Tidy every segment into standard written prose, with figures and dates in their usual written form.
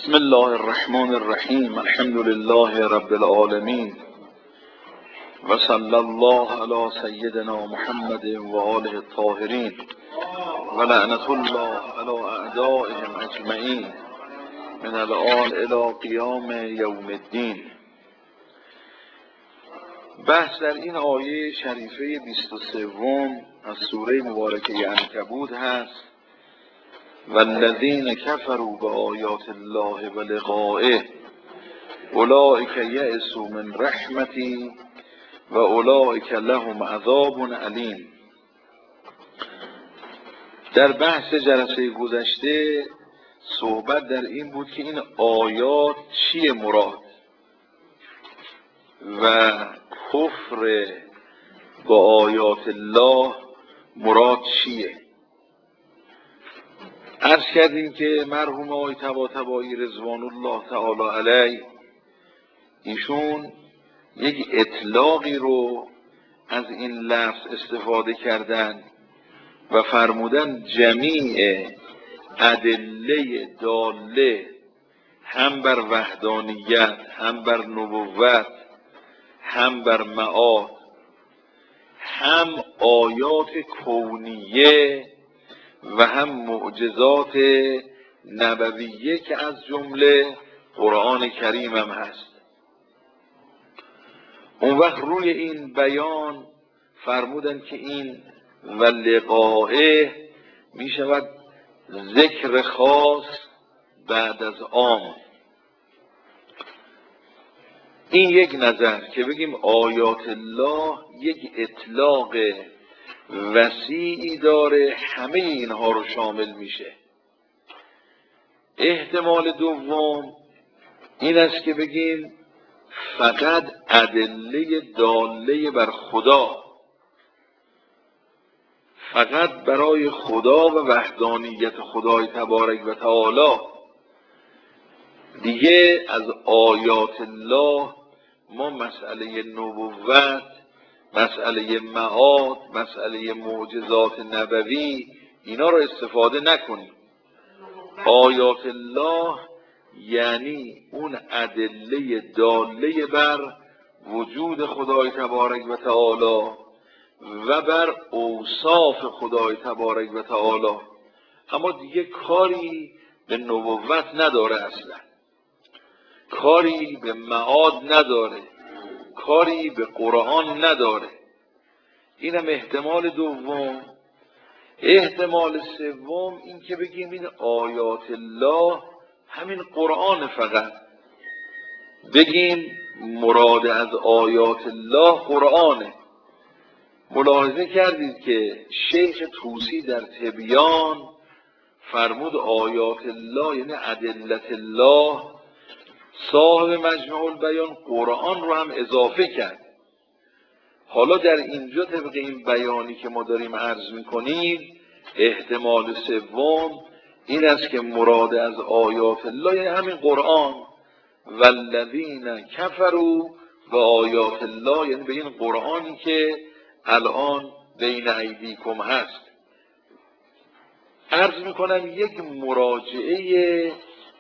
بسم الله الرحمن الرحیم. الحمد لله رب العالمین و صلی الله علی سیدنا محمد و آله الطاهرین و لعنت الله علی اعدائهم اجمعین من الآن الی قیام یوم الدین. بحث در این آیه شریفه 23 از سوره مبارکه عنکبوت هست: والذین کفروا بآیات الله و لقائه اولئک یئسوا من رحمتی و اولئک لهم عذاب علیم. در بحث جلسه گذشته صحبت در این بود که این آیات چیه مراد و کفر با آیات الله مراد چیه. عرض کردیم که مرحوم آقای طباطبایی رضوان الله تعالی علیه ایشون یک اطلاقی رو از این لفظ استفاده کردن و فرمودن جمیع ادله داله هم بر وحدانیت، هم بر نبوت، هم بر معاد، هم آیات کونیه و هم معجزات نبویه که از جمله قرآن کریم هم هست. اون وقت روی این بیان فرمودن که این و لقائه می شود ذکر خاص بعد از عام. این یک نظر که بگیم آیات الله یک اطلاق وسیعی داره، همه اینها رو شامل میشه. احتمال دوم این است که بگیم فقط ادله داله بر خدا، فقط برای خدا و وحدانیت خدای تبارک و تعالی. دیگه از آیات الله ما مسئله نبوت، مسئله معاد، مسئله معجزات نبوی اینا رو استفاده نکنیم. آیات الله یعنی اون ادله داله بر وجود خدای تبارک و تعالی و بر اوصاف خدای تبارک و تعالی، اما دیگه کاری به نبوت نداره، اصلا کاری به معاد نداره، کاری به قرآن نداره. اینم احتمال دوم. احتمال سوم این که بگیم این آیات الله همین قرآن، فقط بگیم مراد از آیات الله قرآنه. ملاحظه کردید که شیخ طوسی در تبیان فرمود آیات الله یعنی ادلت الله. صاحب مجموع البیان قرآن رو هم اضافه کرد. حالا در اینجا طبق این بیانی که ما داریم عرض میکنیم احتمال سوم این است که مراد از آیات الله یعنی همین قرآن. والذین کفروا و آیات الله یعنی به این قرآنی که الان بین ایدیکم هست. عرض میکنم یک مراجعه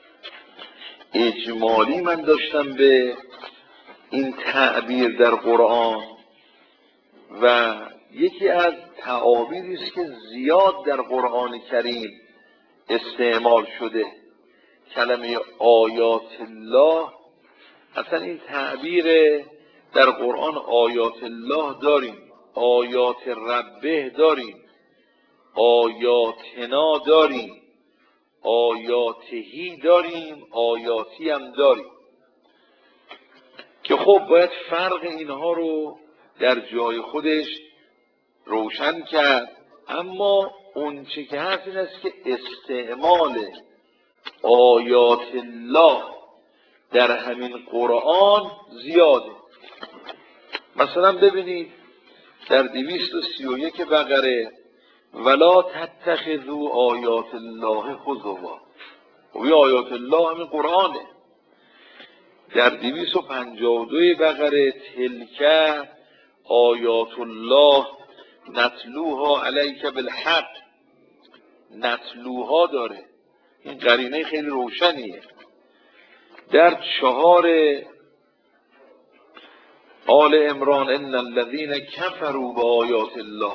اجمالی من داشتم به این تعبیر در قرآن و یکی از تعابیری است که زیاد در قرآن کریم استعمال شده، کلمه آیات الله. اصلا این تعبیر در قرآن آیات الله داریم، آیات ربه داریم، آیاتنا داریم، آیاتهی داریم، آیاتی هم داریم که خب باید فرق اینها رو در جای خودش روشن کرد. اما اون چه که هست این است که استعمال آیات الله در همین قرآن زیاده. مثلا ببینید در 231 بقره ولا تتخذوا آیات الله هزوا، و آیات الله همین قرآنه. در 252 بقره تلک آیات الله نتلوها علیک بالحق، نتلوها داره، این قرینه خیلی روشنیه. در 4 آل عمران ان الذین کفروا بآیات الله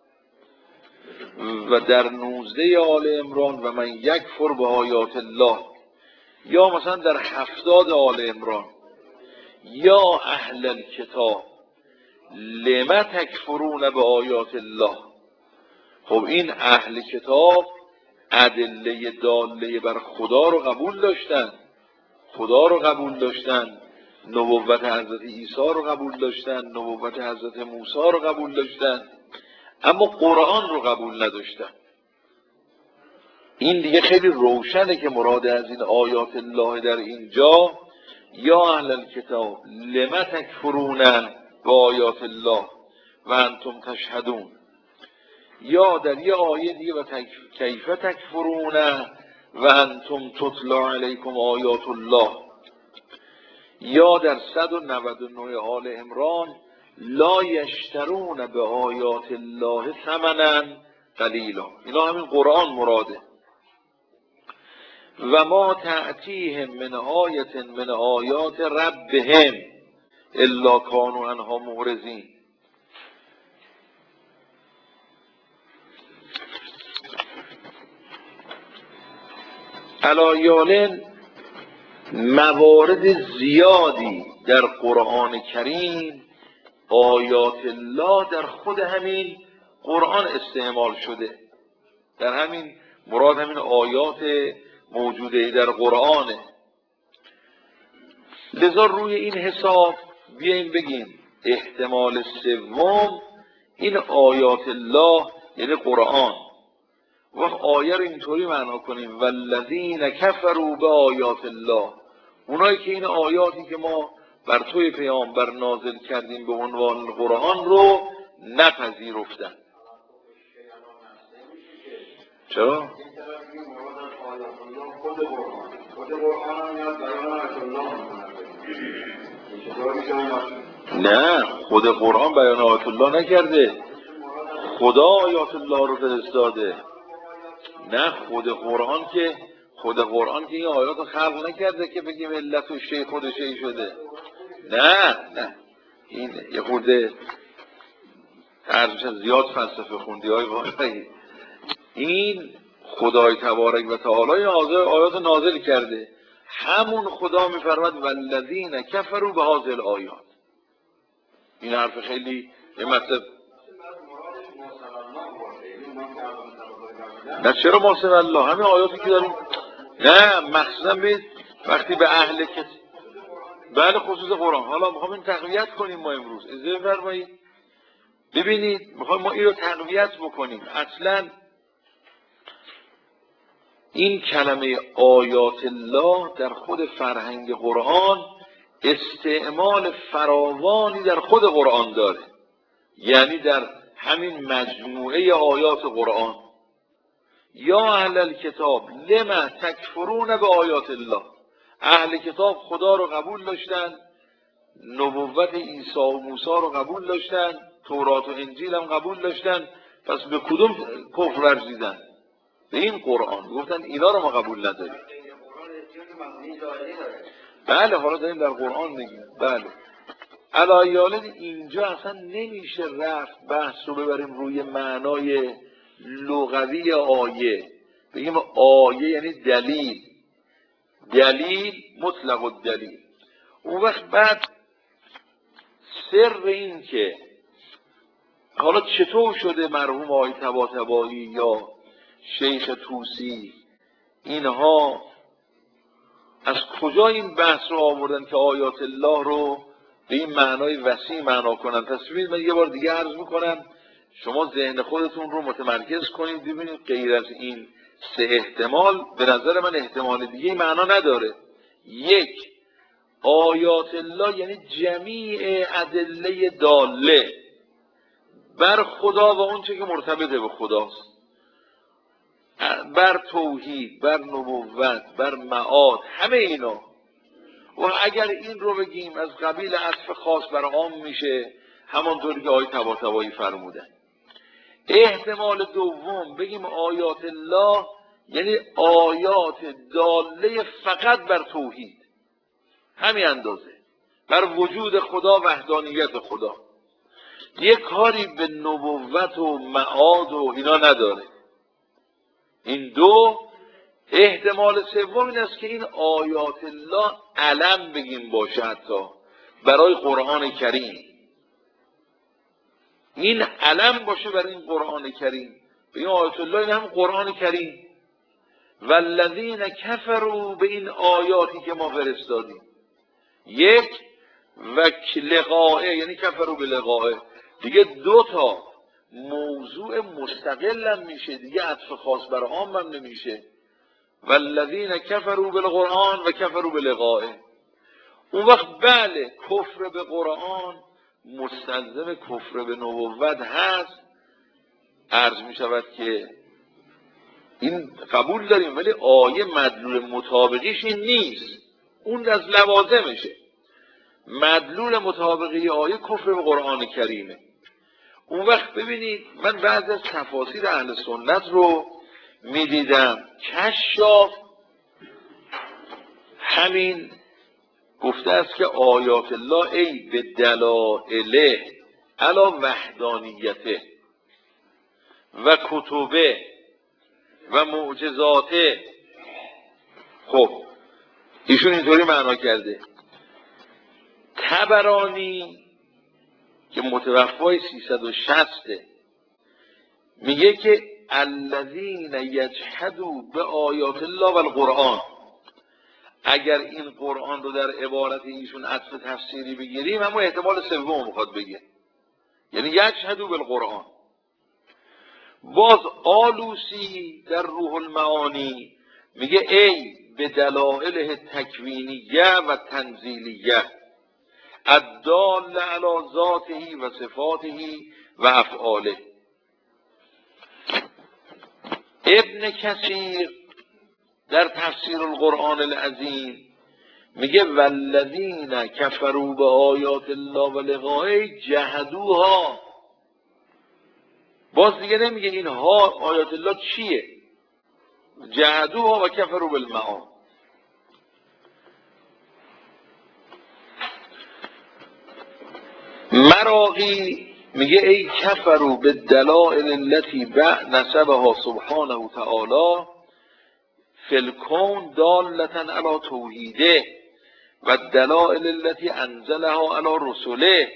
و در 19 آل عمران و من یکفر بآیات الله، یا مثلا در 70 آل عمران یا اهل الکتاب لم تکفرون بآیات الله. خب این اهل کتاب ادله داله بر خدا رو قبول داشتن، خدا رو قبول داشتن، نبوت حضرت عیسی رو قبول داشتن، نبوت حضرت موسی رو قبول داشتن، اما قرآن رو قبول نداشتن. این دیگه خیلی روشنه که مراد از این آیات الله در اینجا یا اهل الکتاب لم تکفرون با آیات الله و انتم تشهدون، یا در یه آیه دیگه و کیف تکفرون و انتم تتلا علیکم آیات الله، یا در 199 آل عمران لا یشترون به آیات الله ثمنا قلیلا. اینا همین قرآن مراده. و ما تأتیهم من آیت من آیات ربهم الا کانوا عنها معرضین. علایالن موارد زیادی در قرآن کریم آیات الله در خود همین قرآن استعمال شده، در همین مراد همین آیات موجوده در قرآنه. لذا روی این حساب بیاییم بگیم احتمال سوم این آیات الله یعنی قرآن. و آیه رو اینطوری معنا کنیم والذین کفروا بآیات الله، اونایی که این آیاتی که ما بر توی پیامبر نازل کردیم به عنوان قرآن رو نپذیرفتن. چرا؟ نه، خود قرآن بیان آیات الله نکرده، خدا آیات الله رو فرستاده. نه خود قرآن که این آیات رو خلق نکرده که بگیم علت و شی خود شی شده. نه این یه خورده هرچه زیاد فلسفه خوندی های واقعی. این خدای تبارک و تعالی آیات نازل کرده، همون خدا میفرماد والذین کفروا بهذه الآیات. این حرف خیلی یه مطلب. نه چرا ما سر الله همین آیاتی که داریم، نه مخصوصا وقتی به اهل کتاب، بله خصوص قرآن. حالا میخوام این تقویت کنیم ما امروز، اجازه بفرمایید ببینید میخوام ما این رو تقویت بکنیم. اصلا این کلمه آیات الله در خود فرهنگ قرآن استعمال فراوانی در خود قرآن داره، یعنی در همین مجموعه آیات قرآن. یا اهل الکتاب لم تکفرون به آیات الله، اهل کتاب خدا رو قبول داشتن، نبوت عیسی و موسی رو قبول داشتن، تورات و انجیل هم قبول داشتن، پس به کدوم کفر ورزیدن؟ به این قرآن. گفتن اینا رو ما قبول نداریم. بله حالا داریم در قرآن میگیم. بله علایالن اینجا اصلا نمیشه رفت بحث رو ببریم روی معنای لغوی آیه، بگیم آیه یعنی دلیل، دلیل مطلق الدلیل. اون وقت بعد سر این که حالا چطور شده مرحوم آقای طباطبایی یا شیخ طوسی اینها از کجا این بحث رو آوردن که آیات الله رو به این معنای وسیع معنا کنن؟ تصویر من یه بار دیگه عرض میکنم، شما ذهن خودتون رو متمرکز کنید ببینید غیر از این 3 احتمال به نظر من احتمال دیگه معنا نداره. یک، آیات الله یعنی جمیع ادله داله بر خدا و اون چه که مرتبطه به خداست، بر توحید، بر نبوت، بر معاد، همه اینا. و اگر این رو بگیم از قبیل عطف خاص بر عام میشه، همانطوری که آقای طباطبایی فرمودن. احتمال دوم بگیم آیات الله یعنی آیات داله فقط بر توحید، همین اندازه، بر وجود خدا، وحدانیت خدا. یک کاری به نبوت و معاد و اینا نداره. این دو. احتمال سوم این است که این آیات الله علم بگیم باشه، حتی برای قرآن کریم، این علم باشه برای این قرآن کریم. به این آیات الله این هم قرآن کریم. والذین کفروا، به این آیاتی که ما فرستادیم. یک و لقائه، یعنی کفروا به لقائه، دیگه دو تا موضوع مستقل هم میشه دیگه، عطف خاص بر عام هم نمیشه. والذین کفروا بالقرآن و کفروا بلقائه. اون وقت بله، کفر به قرآن مستلزم کفر به نبوت هست. عرض می شود که این قبول داریم، ولی آیه مدلول مطابقیش این نیست، اون از لوازمشه. مدلول مطابقی آیه کفر به قرآن کریمه. اون وقت ببینید، من بعضی از تفاسیر اهل سنت رو می دیدم، کشاف همین گفته است که آیات الله ای به دلائله علی وحدانیته و کتبه و معجزاته. خب ایشون اینطوری معنا کرده. طبرانی که متوفای 360 میگه که الذین یجحدوا به آیات الله و القرآن. اگر این قرآن رو در عبارت ایشون عطف تفسیری بگیریم، اما احتمال سوم میخواد بگه، یعنی یجحدوا بالقرآن. باز آلوسی در روح المعانی میگه ای به دلائل تکوینیه و تنزیلیه الدال علی ذاته و صفاته و افعاله. ابن کثیر در تفسیر القرآن العظیم میگه والذین کفروا به آیات الله و لقائه جحدوها. باز دیگه نمیگه اینها آیات الله چیه، جحدوها و کفروا بالمعاد. مراغی میگه ای کفروا بالدلائل التي نسبها سبحانه تعالی فی الکون دالة علی توحیده و الدلائل التي انزلها علی رسوله.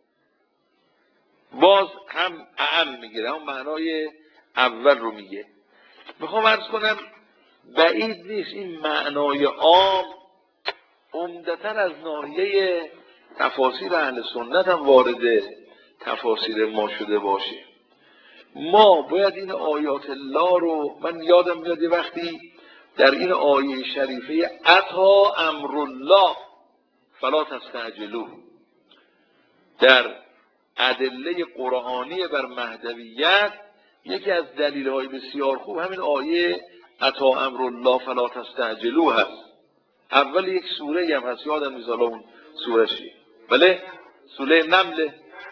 باز هم اعم میگیره، هم معنای اول رو میگه. میخوام عرض کنم بعید نیست این معنای عام عمدتاً از ناحیه تفاسیر اهل سنت هم وارد تفاسیر ما شده باشه. ما باید این آیات الله رو، من یادم میاد وقتی در این آیه شریفه اتی امر الله فلا تستعجلوه، در ادله قرآنی بر مهدویت یکی از دلیل‌های بسیار خوب همین آیه اتی امر الله فلا تستعجلوه هست. اول یک سوره هم هست، یادم نیست اون سوره چیه، بله سوره نحل.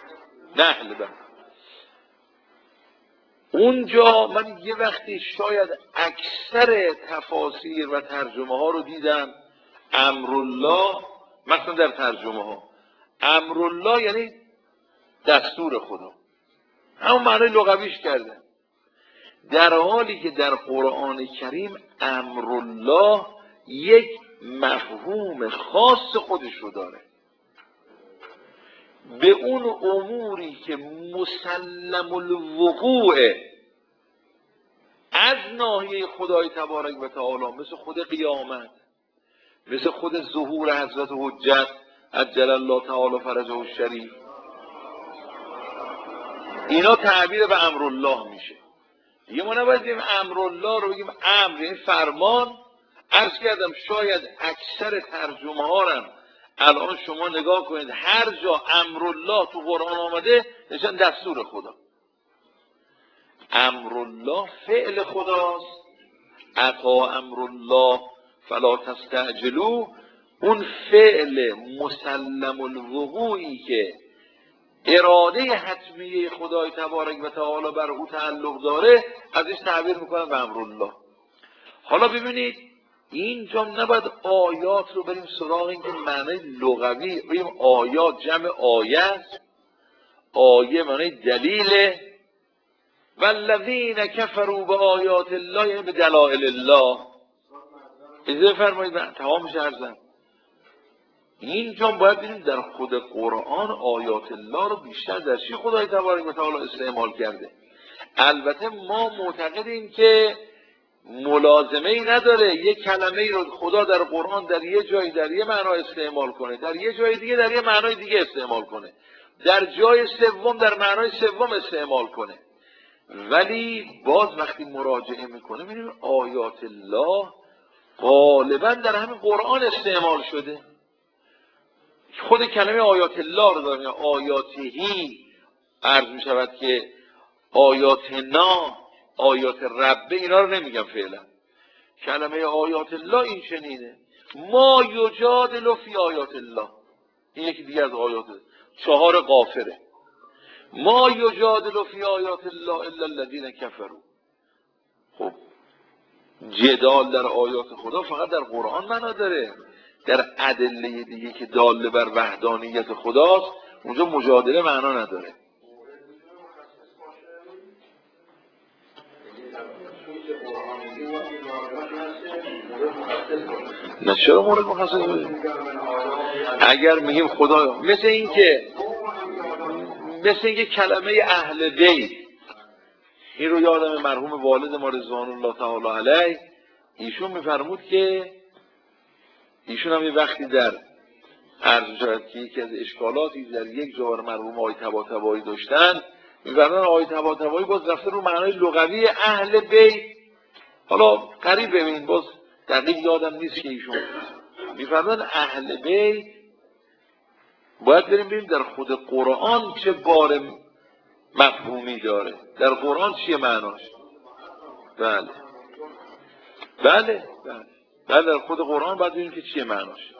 اونجا من یه وقتی شاید اکثر تفاسیر و ترجمه ها رو دیدم امرالله، مثلا در ترجمه ها امرالله یعنی دستور خدا، همون معنی لغویش کرده، در حالی که در قرآن کریم امرالله یک مفهوم خاص خودش رو داره. به اون اموری که مسلم الوقوع از ناحیه خدای تبارک و تعالی، مثل خود قیامت، مثل خود ظهور حضرت حجت عجل الله تعالی فرجه الشریف، اینا تعبیر به امرالله میشه. دیگه ما نباید بگیم امرالله رو بگیم امر، این فرمان. عرض کردم شاید اکثر ترجمه ها رو الان شما نگاه کنید، هر جا امرالله تو قرآن آمده نشان دستور خدا. امرالله فعل خداست. اتی امرالله فلا تستعجلوا، اون فعل مسلم الوقوعی که اراده حتمیه خدای تبارک و تعالی بر او تعلق داره، ازش تعبیر میکنن به امرالله. حالا ببینید اینجا نباید آیات رو بریم سراغ این که معنی لغوی بریم آیات جمع آیه است، آیه معنی دلیله، والذین کفروا به آیات الله یعنی به دلائل الله. اجازه فرمایید من تمام میشه عرضم. اینجا باید بریم در خود قرآن آیات الله رو بیشتر در چی خدای تبارک و تعالی استعمال کرده. البته ما معتقدیم که ملازمه ای نداره یک کلمه ای رو خدا در قرآن در یه جایی در یه معنا استعمال کنه، در یه جای دیگه در یه معنای دیگه استعمال کنه، در جای سوم در معنای سوم استعمال کنه. ولی باز وقتی مراجعه میکنه میبینیم آیات الله غالبا در همین قرآن استعمال شده. خود کلمه آیات الله رو داریم، آیاتهی عرض میشود که آیاتنا، آیات ربه، اینا رو نمیگم فعلا. کلمه آیات الله این چنینه، ما یجادل فی آیات الله، این یکی دیگه از آیات 4 غافره. ما یجادل فی آیات الله الا الذین کفروا. خب جدال در آیات خدا فقط در قرآن معنا داره، در ادله دیگه که داله بر وحدانیت خداست اونجا مجادله معنا نداره. نه چرا مورد مخصص بودیم؟ اگر میگیم خدا مثل اینکه کلمه اهل بیت، این رو یادم مرحوم والد ما رضوان الله تعالی علیه ایشون میفرمود که ایشون هم یه وقتی در عرض شد که یکی از اشکالاتی در یک جوار مرحوم آقای طباطبایی داشتن، میفرمودن آقای طباطبایی باز رفته رو معنای لغوی اهل بیت. حالا قریب ببین باز دقیق یادم نیست که ایشون میفرمودن اهل بیت باید بریم در خود قرآن چه بار مفهومی داره، در قرآن چیه معناش. بله در خود قرآن باید ببینیم که چیه معناش.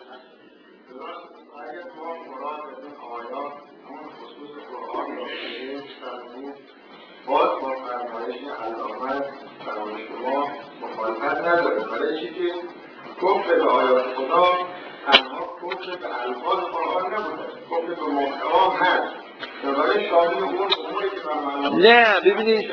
باز با فرمایش علامت فرمایش شما مخالفت نداره، برای چی که کفر به آیات خدا تنها کفر به الفاظ قرآن نبوده، کفر به محتوا هست. برای شامل اون اموری که نه ببینید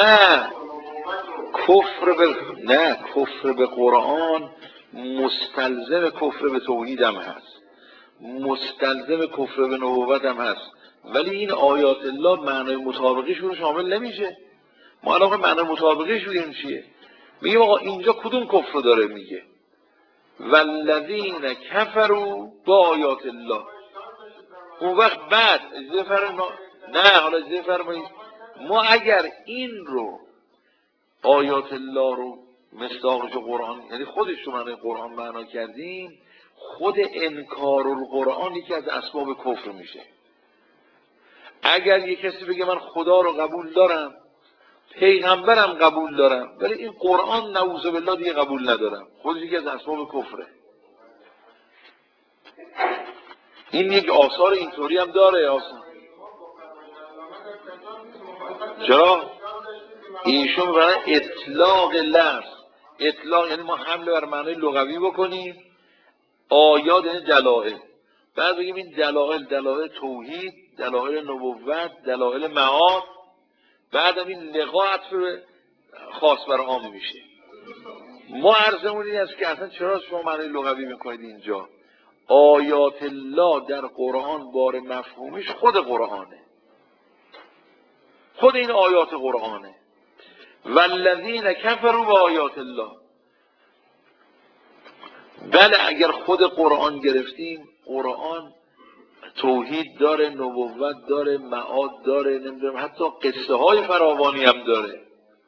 کفر به قرآن مستلزم کفر به توحید هم هست، مستلزم کفر به نبوت هم هست، ولی این آیات الله معنای مطابقیش رو شامل نمیشه. ما الان معنای مطابقیش رو چیه؟ میگه آقا اینجا کدوم کفر رو داره میگه؟ والذین کفروا با آیات الله. اون وقت بعد اجازه فرمایید ما اگر این رو آیات الله رو مصداقش قرآن یعنی خودش رو معنای قرآن معنا کردیم، خود انکار القرآن یکی از اسباب کفر میشه. اگر یک کسی بگه من خدا رو قبول دارم، پیغمبرم قبول دارم، ولی این قرآن نعوذ بالله دیگه قبول ندارم، خودش یکی از اسباب کفره. این یک آثار اینطوری هم داره آثار. چرا؟ ایشون برای اطلاق لفظ، اطلاق یعنی ما حمله بر معنای لغوی بکنیم، آیات یعنی دلائل، بعد بگیم این دلائل توحید، دلائل نبوت، دلائل معاد، بعد هم این لقا عطف خاص بر عام میشه. ما عرضمون این است که اصلا چرا شما معنای لغوی میکنید اینجا؟ آیات الله در قرآن بار مفهومیش خود قرآنه، خود این آیات قرآنه. والذین کفروا با آیات الله. بله اگر خود قرآن گرفتیم، قرآن توحید داره، نبوت داره، معاد داره، نمیدونم حتی قصه های فراوانی هم داره،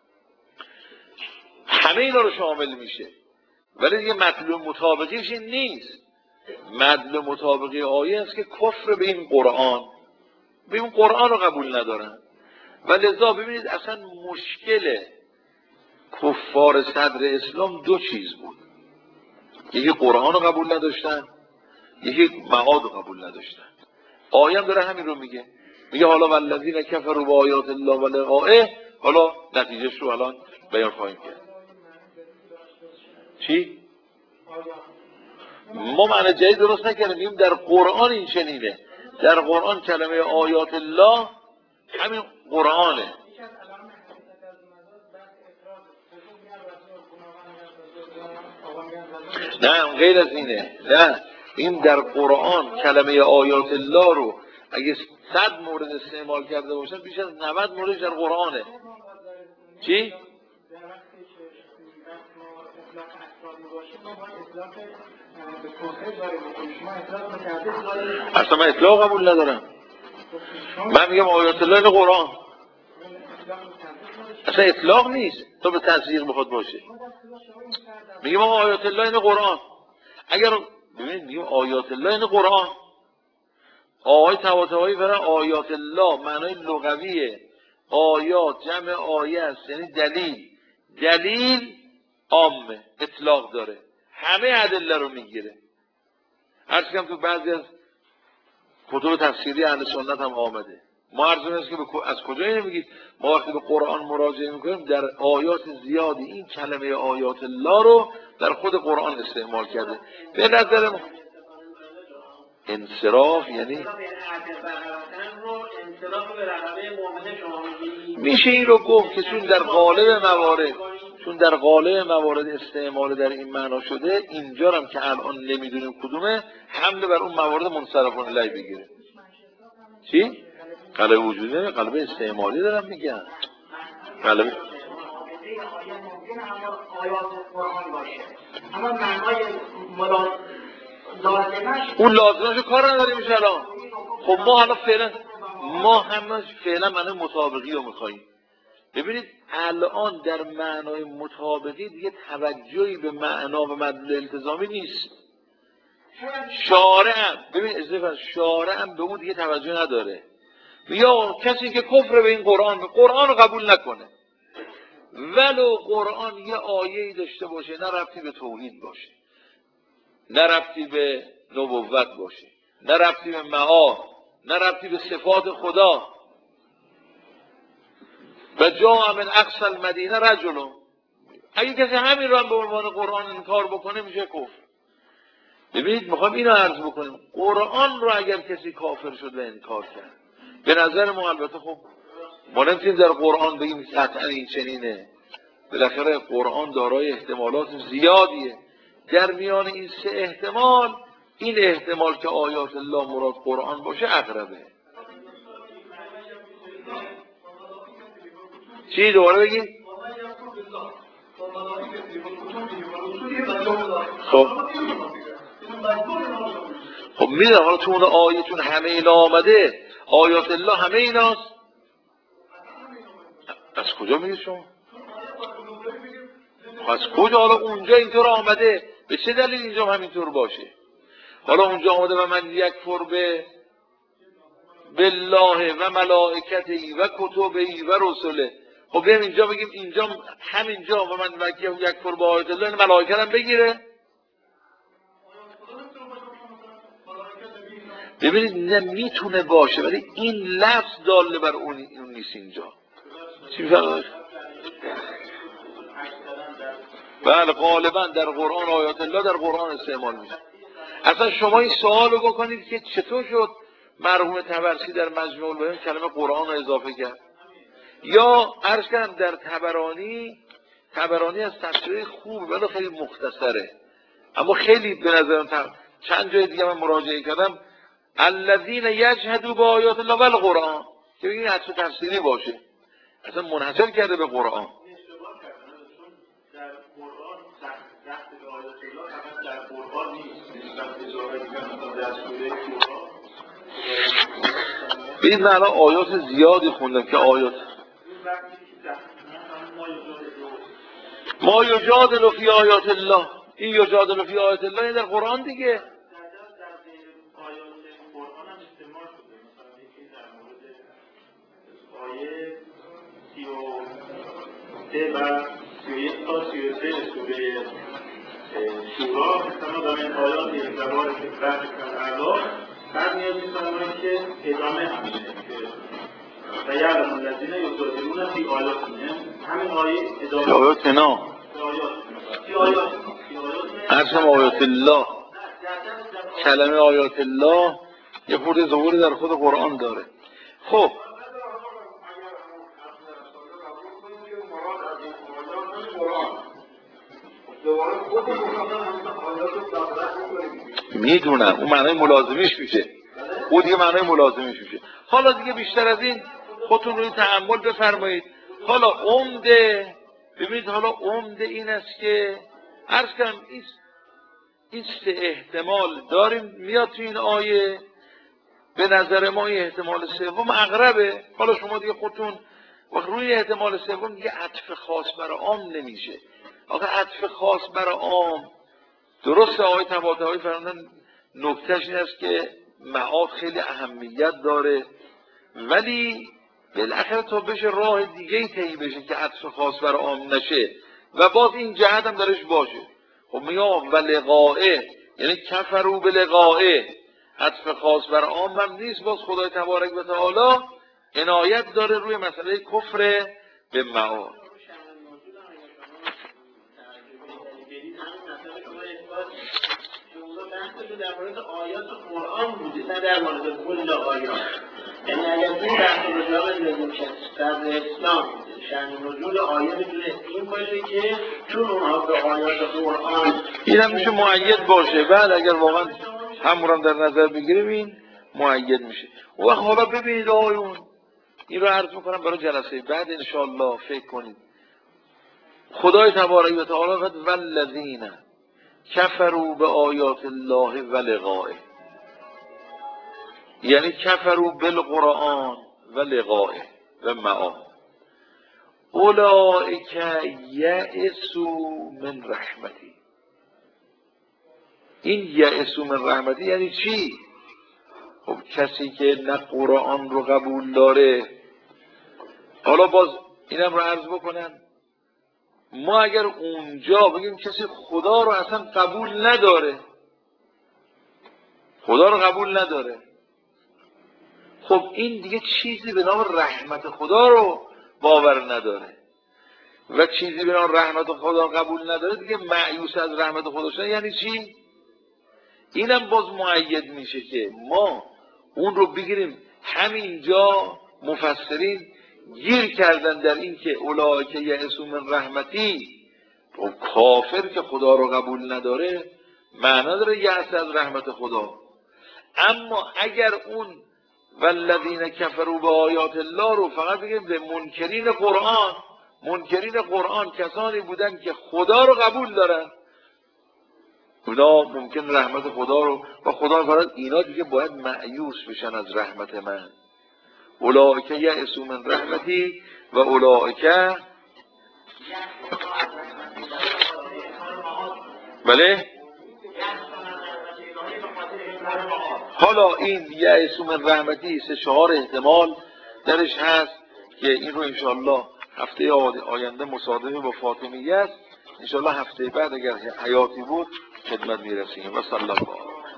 همه اینا رو شامل میشه. ولی دیگه مطلوب مطابقیش این نیست. مطلوب مطابقی آیه است که کفر به این قرآن رو قبول ندارن. و لذا ببینید اصلا مشکل کفار صدر اسلام دو چیز بود، یکی قرآن رو قبول نداشتن، یکی معاد رو قبول نداشتن. آیه هم داره همین رو میگه حالا والذین کفروا با آیات الله و لقائه، حالا نتیجهش رو الان بیان خواهیم کرد. چی؟ ما معنی جدید درست نکردیم، میگیم در قرآن این چنینه. در قرآن کلمه آیات الله همین قرآنه. نه غیر از اینه، نه این در قرآن کلمه آیات الله رو اگه 100 مورد استعمال کرده باشن بیش از 90 موردش در قرآنه. چی؟ اصلا من اطلاق قبول ندارم. من میگم آیات الله این قرآن اصلا اطلاق نیست تو به تصدیق بخواد باشه. میگم آیات الله این قرآن. اگر ببینید میگم آیات الله این قرآن، آقای طباطبایی برای آیات الله معنای لغویه. آیات جمع آیه است، یعنی دلیل. دلیل عامه، اطلاق داره، همه ادله رو میگیره. عرض کردم تو بعضی از کتب تفسیری اهل سنت هم آمده. ما عرض است که از کجا اینو میگید؟ ما وقتی به قرآن مراجعه میکنیم در آیات زیادی این کلمه آیات الله رو در خود قرآن استعمال کرده. به نظر ما انصراف یعنی میشه این رو گفت که چون در قالب موارد استعمال در این معنا شده، اینجا هم که الان نمیدونیم کدومه، حمله بر اون موارد منصرفون الیه بگیره. چی؟ قالب وجودی نه، قالب استعمالی دارم میگم. قالب اما معنای اون لازمش کار نداریم الان. خب ما حالا فعلا معنای مطابقی رو میخواییم. ببینید الان در معنای مطابقی دیگه توجهی به معنا و مدلول التزامی نیست. شارع هم به اون دیگه توجه نداره. یا کسی که کفر به این قرآن رو قبول نکنه، ولو قرآن یه آیه‌ای داشته باشه نه ربطی به توحید باشه، نه ربطی به نبوت باشه، نه ربطی به معاد، نه ربطی به صفات خدا، و جاء من اقصی المدینه رجل، اگه کسی همین رو هم به عنوان قرآن انکار بکنه میشه کفر. ببینید میخوام اینو عرض بکنیم، قرآن رو اگر کسی کافر شد و انکار کرد، به نظر ما البته خب ما نمیتونیم در قرآن بگیم قطعا این چنینه. بالاخره قرآن دارای احتمالات زیادیه. در میان این سه احتمال، این احتمال که آیات الله مراد قرآن باشه اقربه. چی دوباره بگید؟ خب میدونم حالا تو اون آیه چون همه اینا آمده، آیات الله همه ایناست. از کجا میگید شما؟ از کجا حالا اونجا اینطور آمده؟ به چه دلیل اینجا همینطور باشه؟ حالا اونجا آمده و من یکفر بالله و ملائکته و کتبه و رسله. خب بریم اینجا بگیم اینجا همینجا و من یکفر با آیات الله، این ملائکه هم بگیره؟ ببینید نمیتونه باشه، ولی این لفظ داله بر اون نیست اینجا. چی میفهمید؟ بله غالبا در قرآن آیات الله در قرآن استعمال میشه. اصلا شما این سوال رو بکنید که چطور شد مرحوم طبرسی در مجموع البیان کلمه قرآن رو اضافه کرد. یا عرض کردم در طبرانی از تفسیر خوب ولی خیلی مختصره، اما خیلی به نظرم چند جای دیگه من مراجعه کردم الذین یجحدوا بآیات الله والقرآن، که این حدس تفسیری باشه، اصلا منحصر کرده به قرآن. در قرآن دست به آیات الله فقط در قرآن نیست، ببینید من الان آیات زیادی خوندم که آیات ما یجادل فی آیات الله، این یجادل فی آیات الله این در قرآن دیگه. و 31 تا 33 سوره شورا مثلا دارن آیات یک زبان که بحث کن اعلا بعد میاد میفرمایید که ادامه همینه و یعلم الذین یجادلون فی آیاتنا، همین آیه ادامه آیات نه ارسم آیات الله، کلمه آیات الله یه خورده ظهوری در خود قرآن داره. خب میدونم اون معنای ملازمیش میشه، اون دیگه معنای ملازمیش میشه. حالا دیگه بیشتر از این خودتون روی تأمل بفرمایید. حالا عمده، ببینید حالا عمده این است که عرض کنم این سه احتمال داریم میاد تو این آیه. به نظر ما این احتمال سوم اقربه. حالا شما دیگه خودتون روی احتمال سوم دیگه عطف خاص برای عام نمیشه. آخه عطف خاص برای عام درسته، آقای طباطبایی فرمودن نکتهش این است که معاد خیلی اهمیت داره، ولی بالاخره تا بشه راه دیگه ای طی بشه که عطف خاص برای عام نشه و باز این جهت هم درش باشه. خب میگم و لقائه، یعنی کفروا بلقائه، عطف خاص برای عام هم نیست. باز خدای تبارک و تعالی عنایت داره روی مسئله کفر به معاد. در مورد آیات قرآن بوده نه در مورد کل آیات. یعنی اگر این بحث رجوع بدونیم که در اسلام شأن نزول آیه میتونه این باشه که چون اونها به آیات قرآن این هم میشه مؤید باشه. بعد اگر واقعا همون در نظر بگیریم این مؤید میشه. و حالا ببینید آقایون، این رو عرض میکنم برای جلسه بعد انشاءالله فکر کنید. خدای تبارک و تعالی قد والذین کفروا به آیات الله و لقائه، یعنی کفروا بالقرآن و لقائه و معاد، اولئک یئسوا من رحمتی. این یئسوا من رحمتی یعنی چی؟ خب کسی که نه قرآن رو قبول داره. حالا باز اینم رو عرض بکنم، ما اگر اونجا بگیم کسی خدا رو اصلا قبول نداره، خدا رو قبول نداره، خب این دیگه چیزی به نام رحمت خدا رو باور نداره و چیزی به نام رحمت خدا قبول نداره دیگه مایوس از رحمت خدا شدن. یعنی چی؟ اینم باز مؤید میشه که ما اون رو بگیریم. همینجا مفسرین گیر کردن در این که اولئک یئسوا من رحمتی، و کافر که خدا رو قبول نداره معنا داره یأس از رحمت خدا. اما اگر اون والذین کفروا به آیات الله رو فقط بگیم به منکرین قرآن، منکرین قرآن کسانی بودن که خدا رو قبول دارن، اونا ممکن رحمت خدا رو و خدا فراد اینا دیگه باید مایوس بشن از رحمت من. اولئک یئسوا من رحمتی و اولئک، بله. حالا این یئسوا من رحمتی 3-4 احتمال درش هست که این رو انشاءالله هفته آینده مصادمه با فاطمیه است. انشاءالله هفته بعد اگر حیاتی بود خدمت میرسیم. و صلی الله